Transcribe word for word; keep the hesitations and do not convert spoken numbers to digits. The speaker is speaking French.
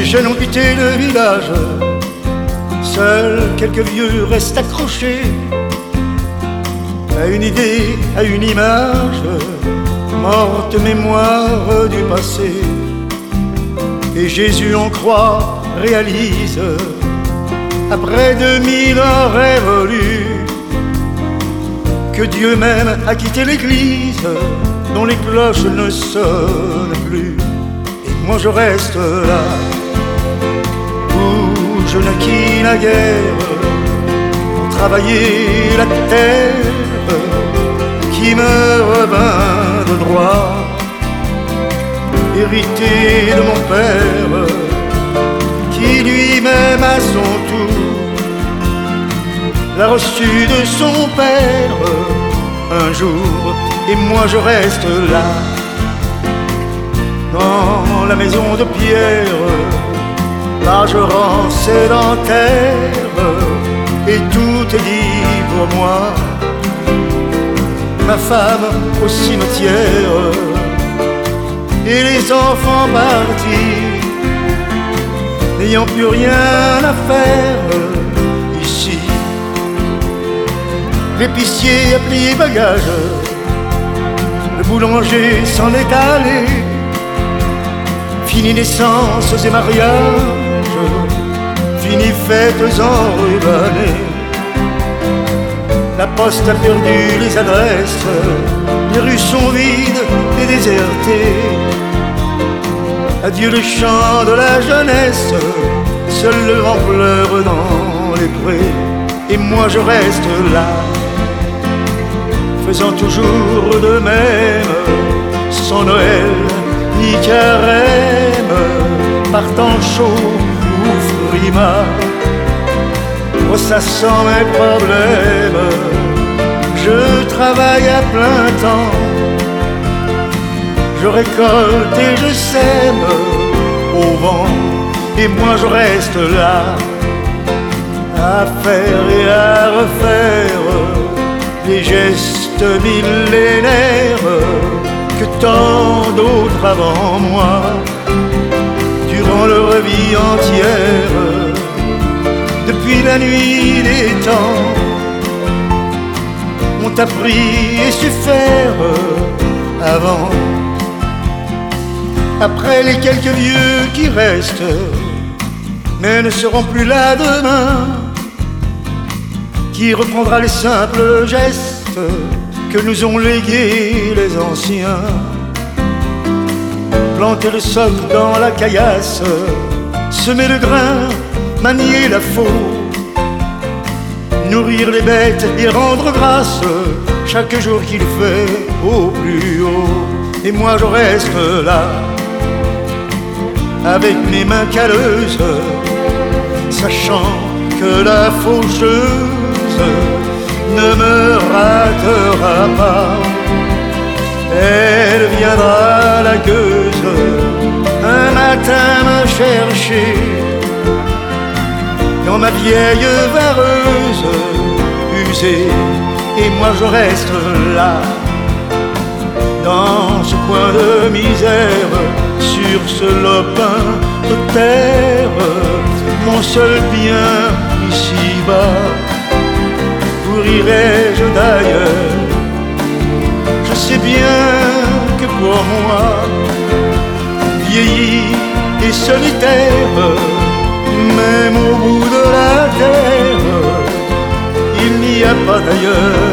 jeunes ont quitté le village, seuls quelques vieux restent accrochés à une idée, à une image, morte mémoire du passé. Et Jésus en croix réalise, après deux mille ans révolus, que Dieu même a quitté l'église, dont les cloches ne sonnent plus. Et moi je reste là, où je naquis naguère, pour travailler la terre qui me revint de droit, hérité de mon père, qui lui-même à son tour l'a reçu de son père un jour. Et moi je reste là, dans la maison de pierre, largement sédentaire, et tout est dit pour moi. Ma femme au cimetière, et les enfants partis, n'ayant plus rien à faire ici. L'épicier a plié bagage, le boulanger s'en est allé. Fini naissances et mariages, fini fêtes enrubannées. La poste a perdu les adresses, les rues sont vides et désertées. Adieu le chant de la jeunesse, seul le vent pleure dans les prés. Et moi je reste là, faisant toujours de même, sans Noël ni carême, partant chaud ou frima, ressassant mes problèmes. Je travaille à plein temps, je récolte et je sème au vent. Et moi je reste là, à faire et à refaire les gestes millénaires que tant d'autres avant moi, durant leur vie entière, depuis la nuit des temps, ont appris et su faire avant. Après les quelques vieux qui restent, mais ne seront plus là demain, qui reprendra les simples gestes que nous ont légués les anciens. Planter le socle dans la caillasse, semer le grain, manier la faux, nourrir les bêtes et rendre grâce chaque jour qu'il fait au plus haut. Et moi je reste là, avec mes mains calleuses, sachant que la faucheuse ne me ratera pas. Elle viendra la gueuse un matin me chercher dans ma vieille vareuse usée. Et moi je reste là, dans ce coin de misère, sur ce lopin de terre, mon seul bien ici-bas. Où irai-je d'ailleurs? Je sais bien que pour moi, vieilli et solitaire, même au bout de la terre, il n'y a pas d'ailleurs